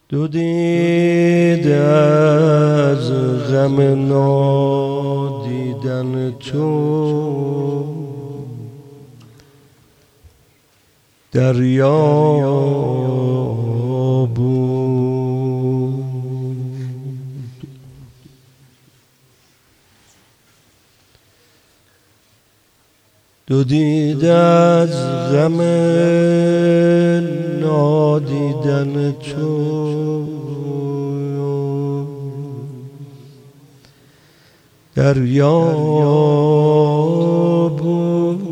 دو دید از غم نادیدن تو دریا بود، دو دید از غم نادیدن تو دریا بود،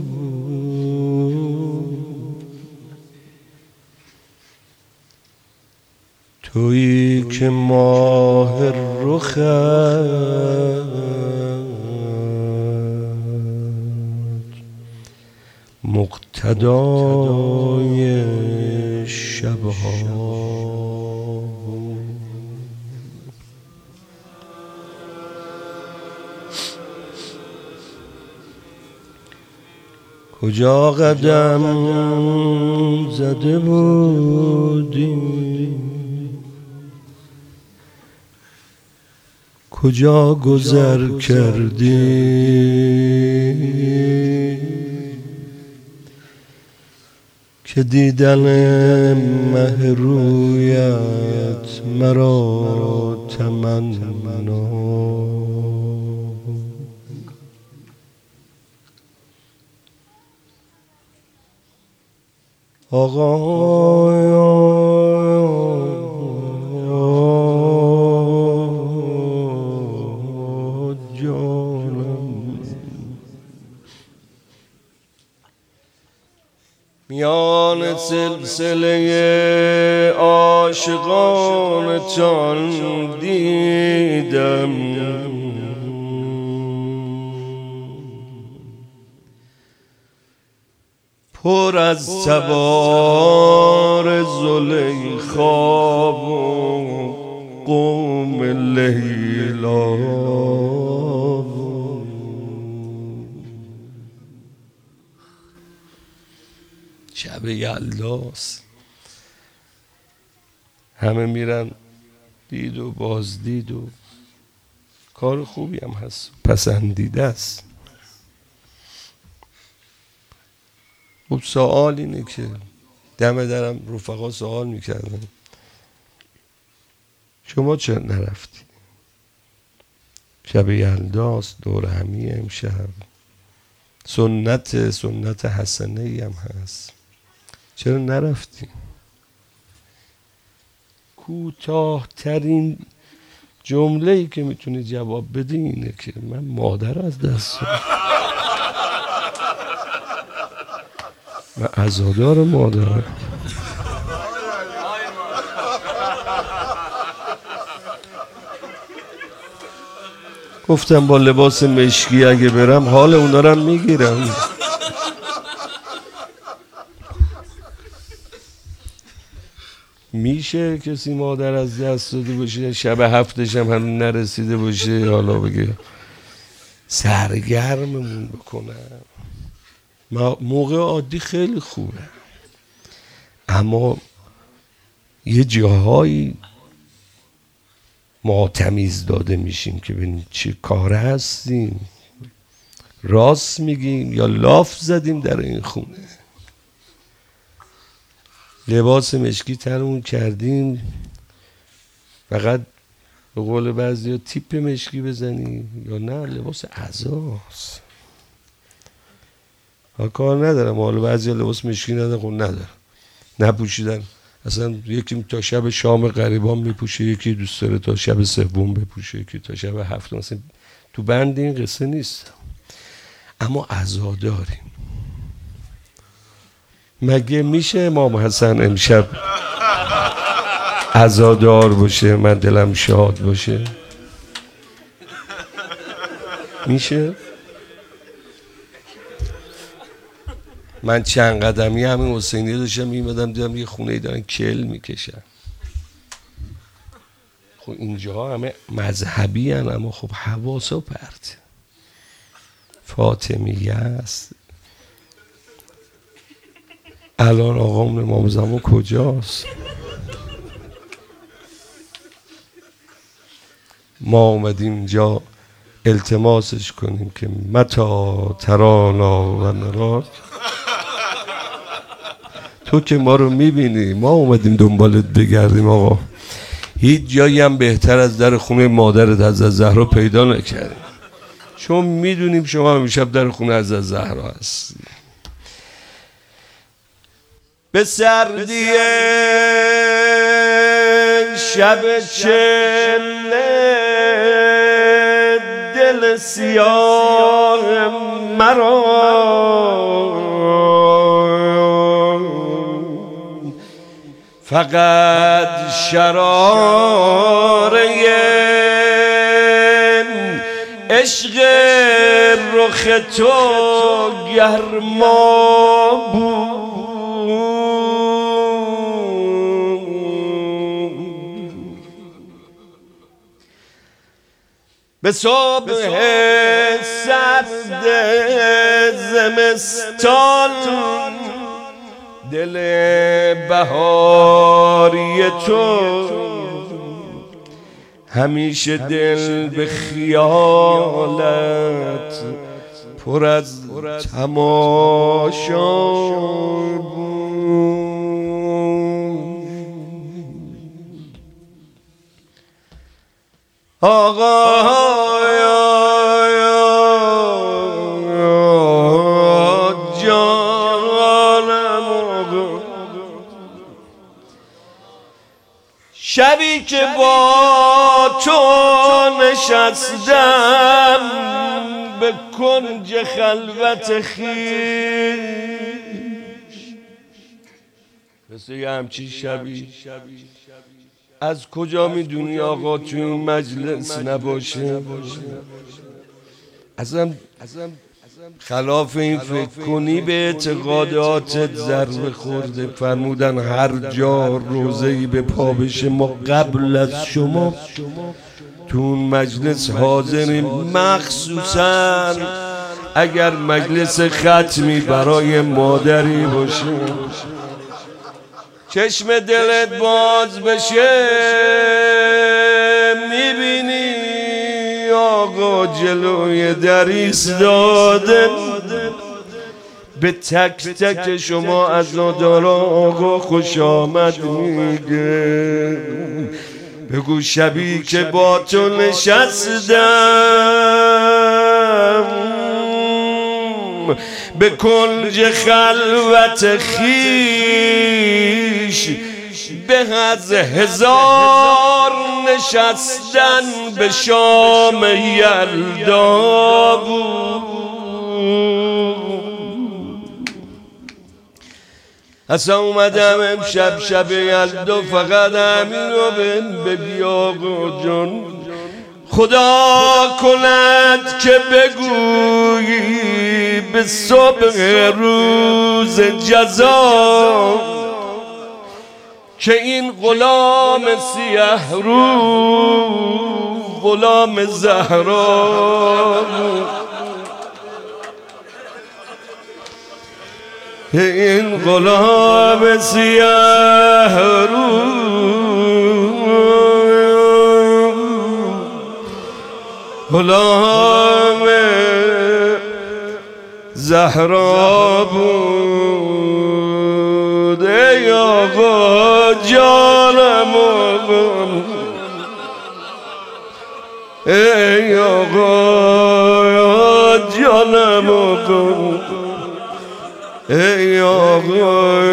تویی که ماه رخت مقتدای شبها بود. کجا قدم زده بودی، کجا گذر کردی، که دیدن مه رویت مرا تمنا. آقا میان سلسله عاشقانتان دیدم، پر از سوار زلیخا و قوم لیلا. شب یلداست، همه میرن دید و بازدید و کار خوبی هم هست، پسندیده است. خب سوال اینه که دم درم رفقا سوال میکردن شما چرا نرفتی؟ شب یلداست، دور همی امشب، سنت حسنه ای هم هست، چرا نرفتی؟ کوتاه ترین جمله‌ای که میتونی جواب بدی اینه که من مادر از دست دادم، من عزادار مادرم. گفتم با لباس مشکی اگه برم حال اونا رو میگیرم. میشه کسی مادر از دست داده باشه شب هفتش هم هنوز نرسیده باشه حالا بگه سرگرممون بکنم؟ موقع عادی خیلی خوبه، اما یه جاهایی ما تمیز داده میشیم که ببینیم چه کار هستیم، راست میگیم یا لاف زدیم در این خونه. لباس مشکی تنمون کردیم فقط به قول بعضی ها تیپ مشکی بزنیم، یا نه لباس عزاست. کار ندارم، حالا بعضی ها لباس مشکی ندارم، خب ندارم، نپوشیدن اصلا. یکی تا شب شام غریبان میپوشه، یکی دوست داره تا شب سوم بپوشه، یکی تا شب هفتم. مثلا تو بند این قصه نیست، اما عزاداریم. مگه میشه امام حسن امشب عزادار باشه من دلم شاد باشه؟ میشه؟ من چند قدمی همین حسینی داشتم میمدم دیدم یه خونه ای دارن کل میکشن. خب اینجا همه مذهبی هن، اما خب حواسا پرت. فاطمیه است. الان آقامون امام زمان کجاست؟ ما اومدیم اینجا التماسش کنیم که متا ترانا و نراک. تو که ما رو میبینی، ما اومدیم دنبالت بگردیم آقا. هیچ جایی هم بهتر از در خونه مادرت حضرت زهرا پیدا نکردیم، چون میدونیم شما امشب در خونه حضرت زهرا هستی. به سردی شب چله دل سیاه مرا فقط شراره عشق رخ تو گرما بود. به صبح سرد زمستان دل بهاری تو همیشه دل به خیالت پر از تماشا بود. آقا شبی که با تو نشستم به کنج خلوت خویش، مثل یه همچین شبی از کجا میدونی آقا تو این مجلس نباشه؟ اصلا خلاف این فکر کنی به اعتقاداتت ضربه خورده. فرمودن هر جا روزه‌ای به پا بشه ما قبل از شما تو اون مجلس حاضریم، مخصوصا اگر مجلس ختمی برای مادری باشه. چشم دلت باز بشه میبینی آقا جلوی در ایستاده به تک تک شما عزادارا آقا خوش آمد میگه. بگو شبی که با تو نشستم به کنج خلوت خویش به از هزار نشستن به شام یلدا بود. اصلا اومدم امشب شب یلدا فقط همین رو بگی آقا جان. خدا کند که بگویی به صبح روز جزا که این غلام سیه رو غلام زهرا، این غلام سیه رو غلام زهرا بود. ای آقا جانم ای آقا جانم ای آقا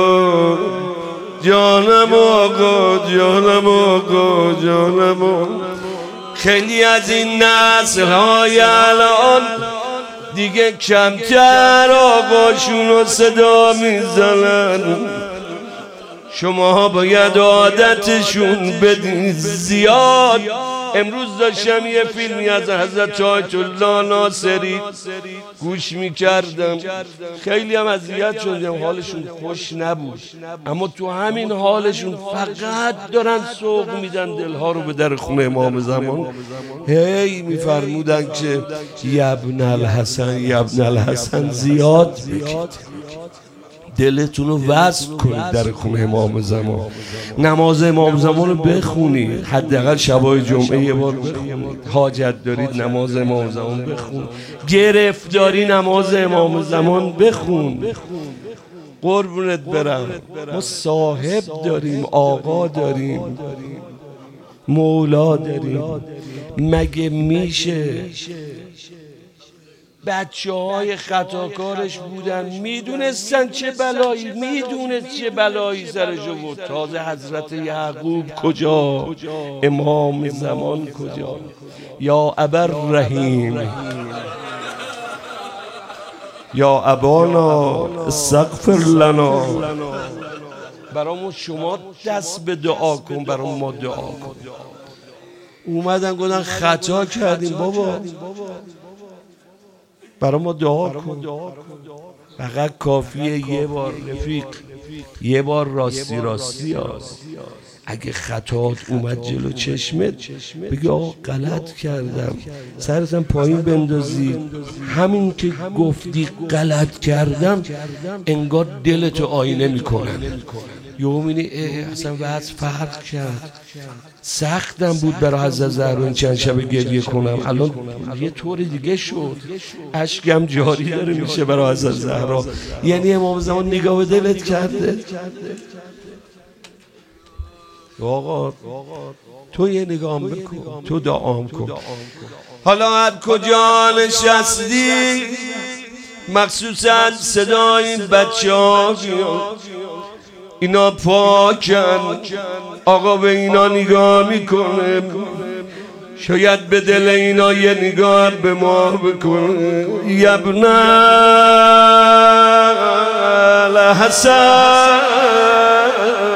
جانم آقا جانم آقا جانم. خیلی از این نسل‌های الان دیگه کمتر آقاشون رو صدا میزنن. شما باید عادتشون بدین زیاد. امروز داشتم یه فیلمی از حضرت آیت الله ناصری گوش میکردم، خیلی هم اذیت شدم، حالشون خوش نبود، اما تو همین حالشون فقط دارن سوق میدن دلها رو به در خونه امام زمان. هی میفرمودن که یبن الحسن یبن الحسن زیاد بگید، دلتون رو وصل کنید در خونه امام زمان، نماز امام زمان رو بخونید، حداقل شبای جمعه یه بار بخونید. حاجت دارید نماز امام زمان بخون، گرفتاری نماز امام زمان بخون. قربونت برم، ما صاحب داریم، آقا داریم، مولا داریم. مگه میشه بچه های خطاکارش بودن، میدونستن چه بلایی سرش بود. تازه حضرت یعقوب کجا، امام زمان کجا؟ یا ابررحیم یا ابانا استغفر لنا. برامون شما دست به دعا کن، برامون ما دعا کن. اومدن گفتن خطا کردیم، بابا برای ما دعا کن. فقط کافیه یه بار رفیق، یه بار راستی هست. اگه خطات اومد جلو چشمت بگی آقا غلط کردم، سرتم پایین بندازی. همین که گفتی غلط کردم انگار دلتو آینه میکنن. یومینی اصلا وضع فرق کرد، سختم بود برای حضرت زهرا این چند شب گریه کنم، الان یه طور دیگه شد، اشکم جاری داره میشه برای حضرت زهرا. یعنی امام زمان نگاه به دلت کرده. آقا تو یه نگاه بکن، تو دعام کن. حالا هر کجا نشستی، مخصوصا صدای این بچه ها، اینا پاکن، آقا به اینا نگاه میکنه، شاید به دل اینا یه نگاه به ما بکنه. یبن الحسن